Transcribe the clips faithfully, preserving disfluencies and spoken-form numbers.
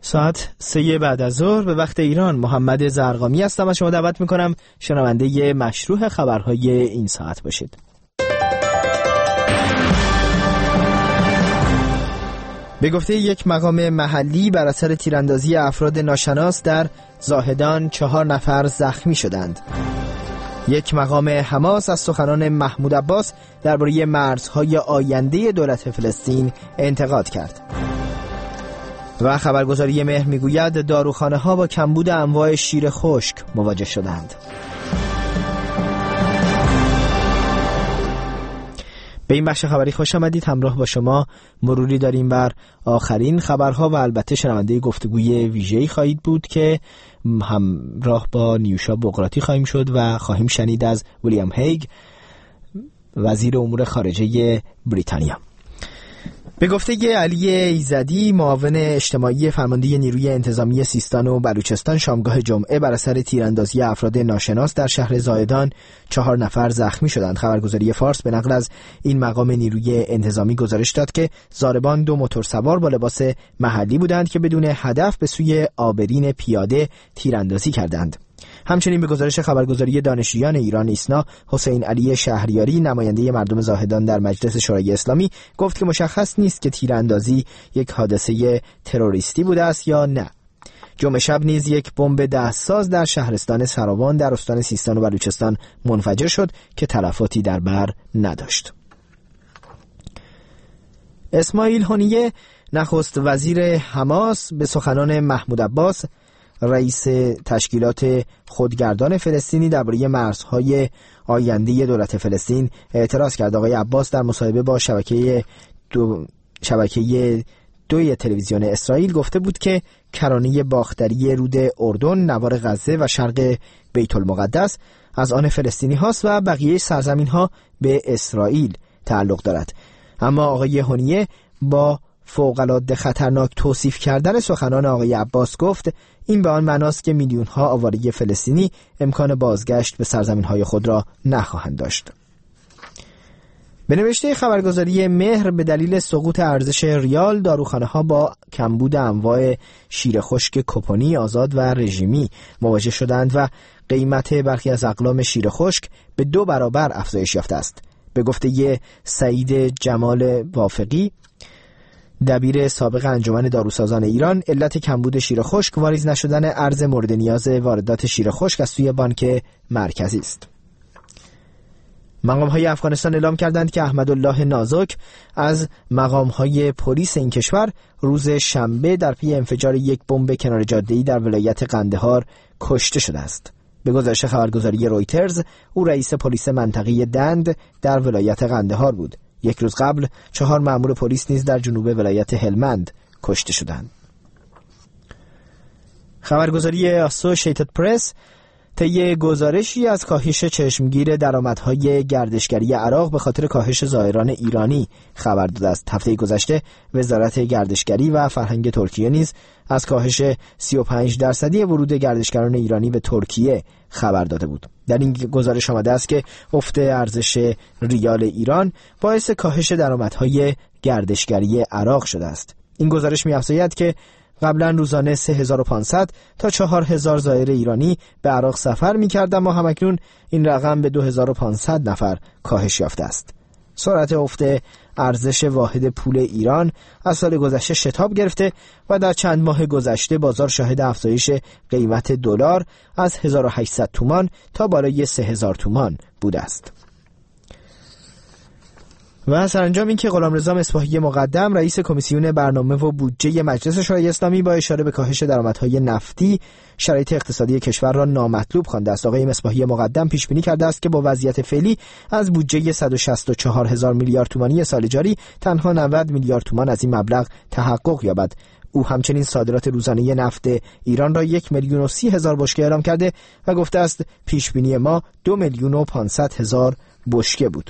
ساعت سه بعد از ظهر به وقت ایران. محمد زرقامی هستم و شما دعوت میکنم شنونده مشروع خبرهای این ساعت باشید. به گفته یک مقام محلی بر اثر تیراندازی افراد ناشناس در زاهدان چهار نفر زخمی شدند. یک مقام حماس از سخنان محمود عباس درباره مرزهای آینده دولت فلسطین انتقاد کرد. و خبرگزاری مهر میگوید داروخانه ها با کمبود انواع شیر خشک مواجه شدند. به این بخش خبری خوش آمدید. همراه با شما مروری داریم بر آخرین خبرها و البته شنونده گفتگوی ویژه‌ای خواهید بود که همراه با نیوشا بقراطی خواهیم شد و خواهیم شنید از ویلیام هیگ، وزیر امور خارجه بریتانیا. به گفته علی ایزدی، معاون اجتماعی فرمانده نیروی انتظامی سیستان و بلوچستان، شامگاه جمعه بر اثر تیراندازی افراد ناشناس در شهر زاهدان چهار نفر زخمی شدند. خبرگزاری فارس به نقل از این مقام نیروی انتظامی گزارش داد که ضاربان دو موتورسوار با لباس محلی بودند که بدون هدف به سوی آبرین پیاده تیراندازی کردند. همچنین به گزارش خبرگزاری دانشجویان ایران ایسنا، حسین علی شهریاری، نماینده مردم زاهدان در مجلس شورای اسلامی، گفت که مشخص نیست که تیراندازی یک حادثه تروریستی بوده است یا نه. جمعه شب نیز یک بمب دستساز در شهرستان سراوان در استان سیستان و بلوچستان منفجر شد که تلفاتی در بر نداشت. اسماعیل هنیه، نخست وزیر حماس، به سخنان محمود عباس، رئیس تشکیلات خودگردان فلسطینی، درباره مرزهای آینده دولت فلسطین اعتراض کرد. آقای عباس در مصاحبه با شبکه دو شبکه دوی تلویزیون اسرائیل گفته بود که کرانه باختری رود اردن، نوار غزه و شرق بیت المقدس از آن فلسطینی هاست و بقیه سرزمین ها به اسرائیل تعلق دارد. اما آقای هنیه با فوق‌العاده خطرناک توصیف کردن سخنان آقای عباس گفت این به آن معناست که میلیون ها آواره فلسطینی امکان بازگشت به سرزمین های خود را نخواهند داشت. به نوشته خبرگزاری مهر، به دلیل سقوط ارزش ریال، داروخانه ها با کمبود انواع شیر خشک کپونی، آزاد و رژیمی مواجه شدند و قیمت برخی از اقلام شیر خشک به دو برابر افزایش یافته است. به گفته سعید جمال وافقی، دبیر سابق انجمن داروسازان ایران، علت کمبود شیر خشک واریز نشدن ارز مورد نیاز واردات شیر خشک از سوی بانک مرکزی است. مقام‌های افغانستان اعلام کردند که احمدالله نازک از مقام‌های پلیس این کشور روز شنبه در پی انفجار یک بمب کنار جاده‌ای در ولایت قندهار کشته شده است. به گزارش خبرگزاری رویترز، او رئیس پلیس منطقه دند در ولایت قندهار بود. یک روز قبل چهار مأمور پلیس نیز در جنوب ولایت هلمند کشته شدند. خبرگزاری اسوشیتد پرس طی گزارشی از کاهش چشمگیر درآمدهای گردشگری عراق به خاطر کاهش زائران ایرانی خبر داده است. هفته گذشته وزارت گردشگری و فرهنگ ترکیه نیز از کاهش سی و پنج درصدی ورود گردشگران ایرانی به ترکیه خبر داده بود. در این گزارش آمده است که افت ارزش ریال ایران باعث کاهش درآمدهای گردشگری عراق شده است. این گزارش می‌افزاید که قبلا روزانه سه هزار و پانصد تا چهار هزار زائر ایرانی به عراق سفر می‌کردند، اما همکنون این رقم به دو هزار و پانصد نفر کاهش یافته است. سرعت افت ارزش واحد پول ایران از سال گذشته شتاب گرفته و در چند ماه گذشته بازار شاهد افزایش قیمت دلار از هزار و هشتصد تومان تا بالای سه هزار تومان بوده است. و سرانجام این که غلامرضا مصباحی مقدم، رئیس کمیسیون برنامه و بودجه مجلس شورای اسلامی، با اشاره به کاهش درآمدهای نفتی شرایط اقتصادی کشور را نامطلوب خوانده است. آقای مصباحی مقدم پیش بینی کرده است که با وضعیت فعلی از بودجه صد و شصت و چهار هزار میلیارد تومانی سال جاری تنها نود میلیارد تومان از این مبلغ تحقق یابد. او همچنین صادرات روزانه نفت ایران را یک میلیون و سی هزار بشکه اعلام کرده و گفته است پیش بینی ما دو میلیون و پانصد هزار بشکه بود.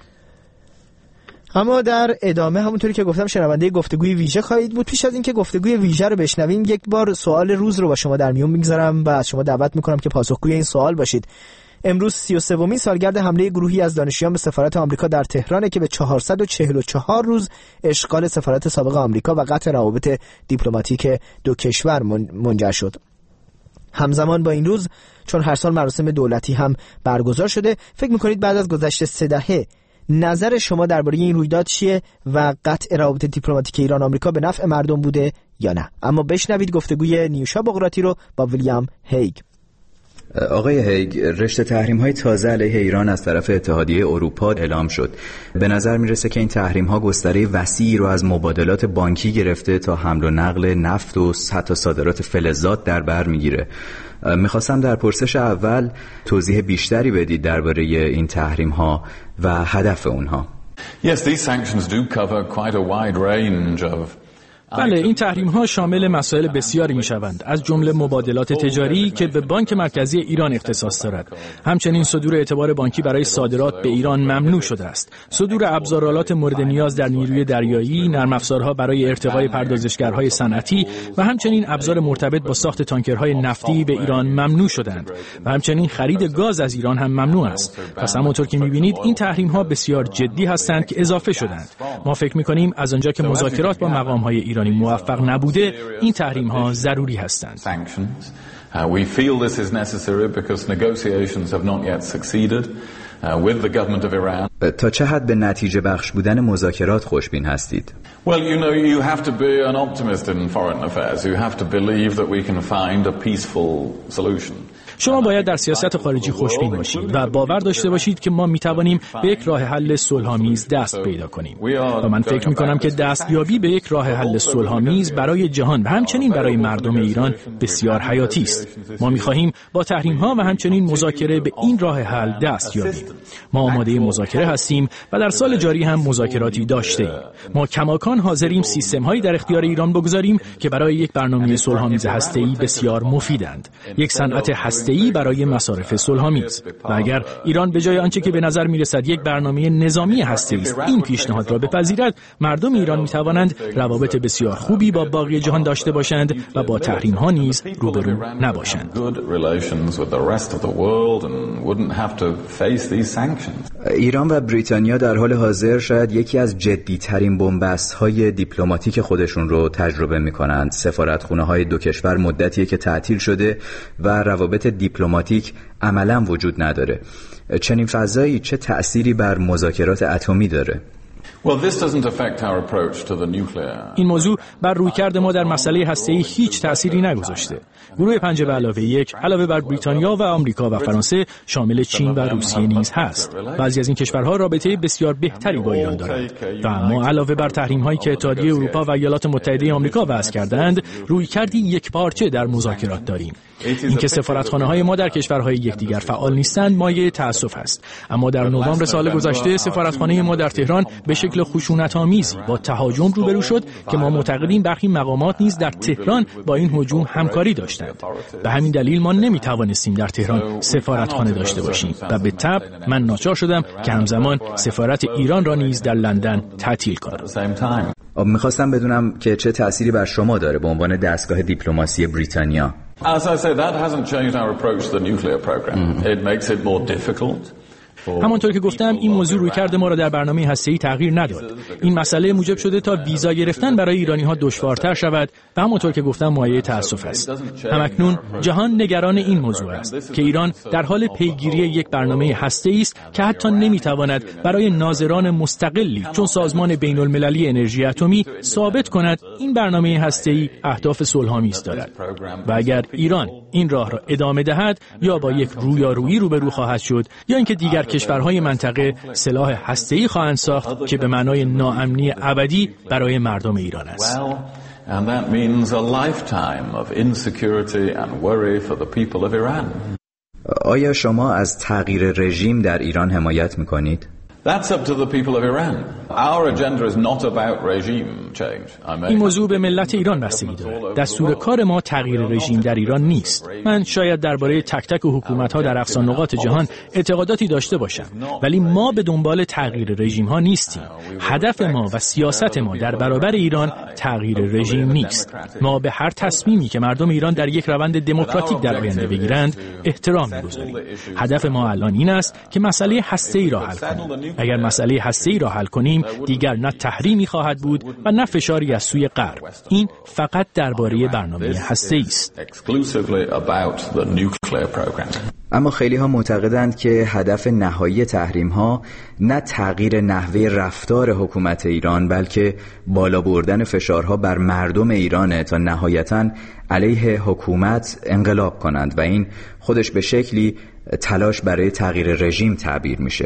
اما در ادامه همونطوری که گفتم شنونده گفتگوی ویژه خواهید بود. پیش از اینکه گفتگوی ویژه رو بشنویم یک بار سوال روز رو با شما در میون میگذارم و از شما دعوت میکنم که پاسخگوی این سوال باشید. امروز سی و سومین سالگرد حمله گروهی از دانشجویان به سفارت آمریکا در تهران که به چهارصد و چهل و چهار روز اشغال سفارت سابق آمریکا و قطع روابط دیپلماتیک دو کشور منجر شد. همزمان با این روز، چون هر سال مراسم دولتی هم برگزار شده، فکر می‌کنید بعد از گذشت سه دهه نظر شما درباره این رویداد چیه و قطع روابط دیپلماتیک ایران آمریکا به نفع مردم بوده یا نه؟ اما بشنوید گفتگوی نیوشا بقراطی رو با ویلیام هیگ. آقای هیگ، رشته تحریم‌های تازه علیه ایران از طرف اتحادیه اروپا اعلام شد. به نظر میرسه که این تحریم‌ها گستره وسیعی رو از مبادلات بانکی گرفته تا حمل و نقل نفت و حتی صادرات فلزات در بر میگیره. میخواستم در پرسش اول توضیح بیشتری بدید درباره این تحریم‌ها و هدف اونها. Yes, these sanctions do cover quite a wide range of بله، این تحریم‌ها شامل مسائل بسیاری می‌شوند، از جمله مبادلات تجاری که به بانک مرکزی ایران اختصاص دارد. همچنین صدور اعتبار بانکی برای صادرات به ایران ممنوع شده است. صدور ابزارآلات مورد نیاز در نیروی دریایی، نرم افزارها برای ارتقای پردازشگرهای صنعتی و همچنین ابزار مرتبط با ساخت تانکرهای نفتی به ایران ممنوع شدند و همچنین خرید گاز از ایران هم ممنوع است. پس همونطور که می‌بینید این تحریم‌ها بسیار جدی هستند که اضافه شدند. ما فکر می‌کنیم از آنجا که مذاکرات با مقام‌های ایران موفق نبوده، این تحریم ها ضروری هستند. We feel this is necessary because negotiations have not yet succeeded with the government of Iran. تا چه حد به نتیجه بخش بودن مذاکرات خوشبین هستید؟ Well, you know, you have to be an optimist in foreign affairs. You have to believe that we can find a peaceful solution. شما باید در سیاست خارجی خوشبین باشید و باور داشته باشید که ما میتوانیم به یک راه حل صلح‌آمیز دست پیدا کنیم. و من فکر میکنم که دستیابی به یک راه حل صلح‌آمیز برای جهان و همچنین برای مردم ایران بسیار حیاتی است. ما میخواهیم با تحریم‌ها و همچنین مذاکره به این راه حل دست یابیم. ما آماده مذاکره هستیم و در سال جاری هم مذاکراتی داشته‌ایم. ما کماکان حاضریم سیستم‌هایی در اختیار ایران بگذاریم که برای یک برنامه صلح‌آمیز هسته‌ای بسیار مفیدند. یک صنعت هسته‌ای برای مصارف صلح‌آمیز. و اگر ایران به جای آنچه که به نظر می‌رسد یک برنامه نظامی هسته‌ای است این پیشنهاد را بپذیرد، مردم ایران می‌توانند روابط بسیار خوبی با باقی جهان داشته باشند و با تحریم‌ها نیز روبرو نباشند. ایران و بریتانیا در حال حاضر شاید یکی از جدی‌ترین بن‌بست‌های دیپلماتیک خودشون رو تجربه می‌کنند. سفارتخونه‌های دو کشور مدتیه که تعطیل شده و روابط دیپلماتیک عملاً وجود نداره. چنین فضایی چه تأثیری بر مذاکرات اتمی داره؟ این موضوع بر رویکرد ما در مسئله هسته‌ای هیچ تأثیری نگذاشته. گروه پنج به علاوه یک علاوه بر بریتانیا و آمریکا و فرانسه شامل چین و روسیه نیز هست. بعضی از این کشورها رابطه بسیار بهتری با ایران دارند و ما علاوه بر تحریم‌هایی که اتحادیه اروپا و ایالات متحده آمریکا وضع کردند، رویکردی یکپارچه در مذاکرات داریم. اینکه سفارتخانه‌های ما در کشورهای یکدیگر فعال نیستند مایه تأسف است. اما در نوامبر سال گذشته سفارتخانه ما در تهران به شکل خشونت‌آمیزی با تهاجم روبرو شد که ما معتقدیم برخی مقامات نیز در تهران با این هجوم همکاری داشتند. به همین دلیل ما نمی‌توانستیم در تهران سفارتخانه داشته باشیم و به تبع من ناچار شدم که همزمان سفارت ایران را نیز در لندن تعطیل کنم. می‌خواستم بدونم که چه تأثیری بر شما داره به عنوان دستگاه دیپلماسی بریتانیا. As I say, that hasn't changed our approach to the nuclear program. It makes it more difficult. همانطور که گفتم این موضوع رویکرد ما را در برنامه هسته‌ای تغییر نداد. این مسئله موجب شده تا ویزا گرفتن برای ایرانی‌ها دشوارتر شود و همانطور که گفتم مایه تأسف است. همکنون جهان نگران این موضوع است که ایران در حال پیگیری یک برنامه هسته‌ای است که حتی نمی‌تواند برای ناظران مستقلی چون سازمان بین‌المللی انرژی اتمی ثابت کند این برنامه هسته‌ای اهداف صلح‌آمیز دارد. و اگر ایران این راه را ادامه دهد یا با یک رویارویی روبرو خواهد شد یا اینکه دیگر کشورهای منطقه سلاح هسته‌ای خواهند ساخت که به معنای ناامنی ابدی برای مردم ایران است. And that means a lifetime of insecurity and worry for the people of Iran. آیا شما از تغییر رژیم در ایران حمایت می‌کنید؟ That's up to the people of Iran. Our agenda is not about regime change. این موضوع به ملت ایران بستگی دارد. دستور کار ما تغییر رژیم در ایران نیست. من شاید درباره تک تک حکومت‌ها در اقصا نقاط جهان اعتقاداتی داشته باشم، ولی ما به دنبال تغییر رژیم‌ها نیستیم. هدف ما و سیاست ما در برابر ایران تغییر رژیم نیست. ما به هر تصمیمی که مردم ایران در یک روند دموکراتیک در آینده بگیرند احترام می‌گذاریم. هدف ما الان این است که مسئله هسته‌ای را حل کنیم. اگر مسئله هسته‌ای را حل کنیم، دیگر نه تحریمی خواهد بود و نه فشاری از سوی غرب. این فقط درباره برنامه هسته‌ای است. اما خیلی ها معتقدند که هدف نهایی تحریم ها نه تغییر نحوه رفتار حکومت ایران، بلکه بالا بردن فشارها بر مردم ایرانه تا نهایتاً علیه حکومت انقلاب کنند و این خودش به شکلی تلاش برای تغییر رژیم تعبیر میشه.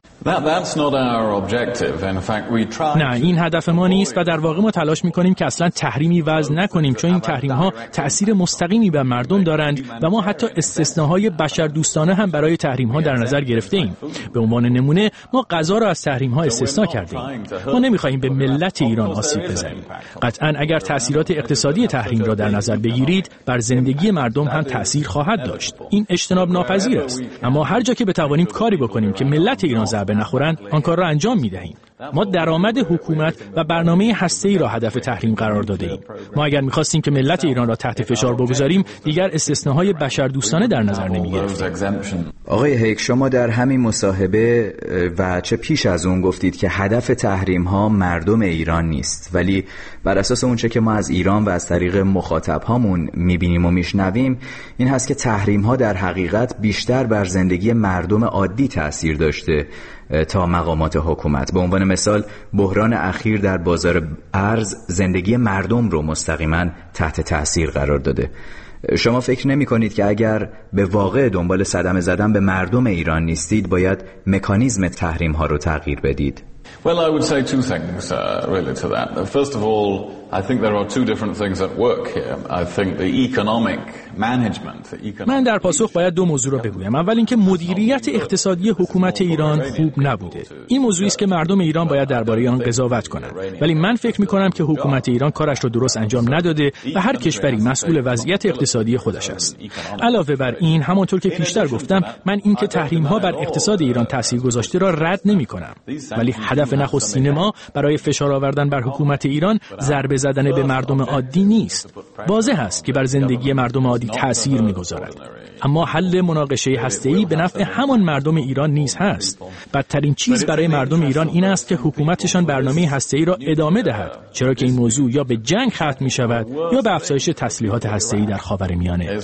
نه، این هدف ما نیست و در واقع ما تلاش میکنیم که اصلا تحریمی وضع نکنیم، چون این تحریم ها تأثیر مستقیمی بر مردم دارند و ما حتی استثناهای بشردوستانه هم برای تحریم ها در نظر گرفته ایم. به عنوان نمونه ما غذا را از تحریم ها استثنا کرده ایم. ما نمیخواهیم به ملت ایران آسیب بزنیم. قطعا اگر تأثیرات اقتصادی تحریم را در نظر بگیرید، بر زندگی مردم هم تأثیر خواهد داشت. این اجتناب ناپذیر است، اما هر جا که بتوانیم کاری بکنیم که ملت ایران ضربه نخورند، آن کار را انجام می‌دهیم. ما درآمد حکومت و برنامه هسته‌ای را هدف تحریم قرار داده ایم. ما اگر می‌خواستیم که ملت ایران را تحت فشار بگذاریم، دیگر استثناهای بشردوستانه در نظر نمی‌گرفتیم. آقای هیک، شما در همین مصاحبه و چه پیش از اون گفتید که هدف تحریم‌ها مردم ایران نیست، ولی بر اساس اونچه که ما از ایران و از طریق مخاطب‌هامون می‌بینیم و می‌شنویم، این هست که تحریم‌ها در حقیقت بیشتر بر زندگی مردم عادی تأثیر داشته تا مقامات حکومت. به عنوان مثال بحران اخیر در بازار ارز زندگی مردم رو مستقیما تحت تأثیر قرار داده. شما فکر نمی کنید که اگر به واقع دنبال صدمه زدن به مردم ایران نیستید، باید مکانیزم تحریم ها رو تغییر بدید؟ Well, I would say two things uh, really to that. First of all, I think there are two different things at work here. I think the economic management. Economic... من در پاسخ باید دو موضوع را بگویم. اول اینکه مدیریت اقتصادی حکومت ایران خوب نبوده. این موضوعی است که مردم ایران باید درباره آن قضاوت کنند. ولی من فکر می‌کنم که حکومت ایران کارش را درست انجام نداده و هر کشوری مسئول وضعیت اقتصادی خودش است. علاوه بر این، همانطور که پیشتر گفتم، من اینکه تحریم‌ها بر اقتصاد ایران تأثیر گذاشته را رد نمی‌کنم. ولی هدف نخستین ما برای فشار آوردن بر حکومت ایران ضربه زدن به مردم عادی نیست. واضح است که بر زندگی مردم عادی تأثیر می‌گذارد، اما حل مناقشه هسته‌ای به نفع همان مردم ایران نیز هست. بدترین چیز برای مردم ایران این است که حکومتشان برنامه هسته‌ای را ادامه دهد، چرا که این موضوع یا به جنگ ختم می‌شود یا به افزایش تسلیحات هسته‌ای در خاورمیانه.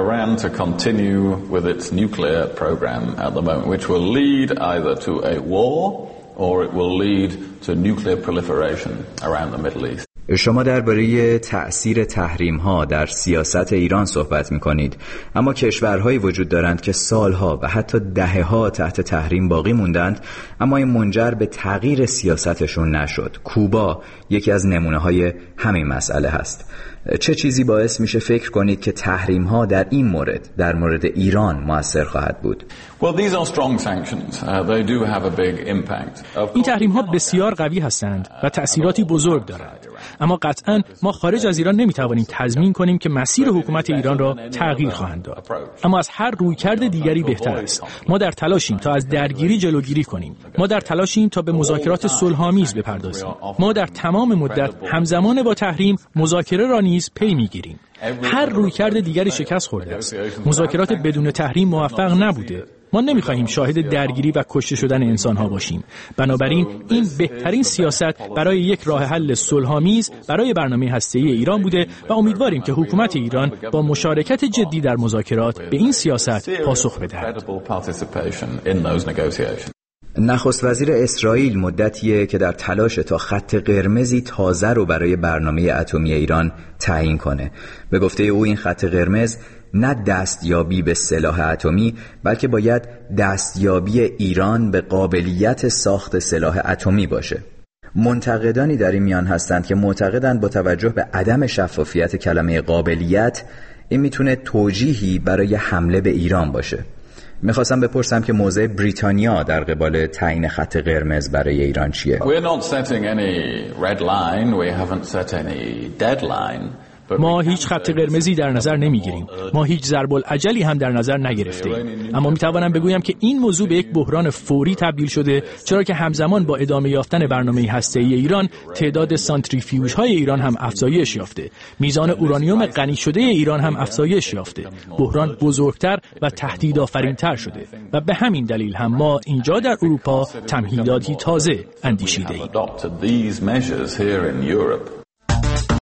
or it will lead to nuclear proliferation around the Middle East. شما درباره تأثیر تحریم‌ها در سیاست ایران صحبت می‌کنید، اما کشورهایی وجود دارند که سالها و حتی دهه‌ها تحت تحریم باقی موندند، اما این منجر به تغییر سیاستشون نشد. کوبا یکی از نمونه‌های همین مسئله هست. چه چیزی باعث میشه فکر کنید که تحریم‌ها در این مورد، در مورد ایران مؤثر خواهد بود؟ این تحریم‌ها بسیار قوی هستند و تأثیراتی بزرگ دارند. اما قطعاً ما خارج از ایران نمیتوانیم تضمین کنیم که مسیر حکومت ایران را تغییر خواهند داد. اما از هر رویکرد دیگری بهتر است. ما در تلاشیم تا از درگیری جلوگیری کنیم. ما در تلاشیم تا به مذاکرات صلح‌آمیز بپردازیم. ما در تمام مدت همزمان با تحریم مذاکره را نیز پی میگیریم. هر رویکرد دیگری شکست خورده است. مذاکرات بدون تحریم موفق نبوده. ما نمی‌خواهیم شاهد درگیری و کشته شدن انسان‌ها باشیم. بنابراین این بهترین سیاست برای یک راه حل صلح‌آمیز برای برنامه هسته‌ای ایران بوده و امیدواریم که حکومت ایران با مشارکت جدی در مذاکرات به این سیاست پاسخ بدهد. نخست وزیر اسرائیل مدتیه که در تلاش تا خط قرمزی تازه رو برای برنامه اتمی ایران تعیین کنه. به گفته او این خط قرمز نه دستیابی به سلاح اتمی، بلکه باید دستیابی ایران به قابلیت ساخت سلاح اتمی باشه. منتقدانی در این میان هستند که معتقدند با توجه به عدم شفافیت کلمه قابلیت، این میتونه توجیهی برای حمله به ایران باشه. میخواستم بپرسم که موضع بریتانیا در قبال تعیین خط قرمز برای ایران چیه؟ We're not setting any red line, we haven't set any deadline. ما هیچ خط قرمزی در نظر نمیگیریم. ما هیچ ضرب الاجلی هم در نظر نگرفتیم. اما میتوانم بگویم که این موضوع به یک بحران فوری تبدیل شده، چرا که همزمان با ادامه یافتن برنامه هسته‌ای ایران تعداد سانتریفیوژهای ایران هم افزایش یافته. میزان اورانیوم غنی شده ایران هم افزایش یافته. بحران بزرگتر و تهدیدآفرین‌تر شده و به همین دلیل هم ما اینجا در اروپا تمهیداتی تازه اندیشیده‌ایم.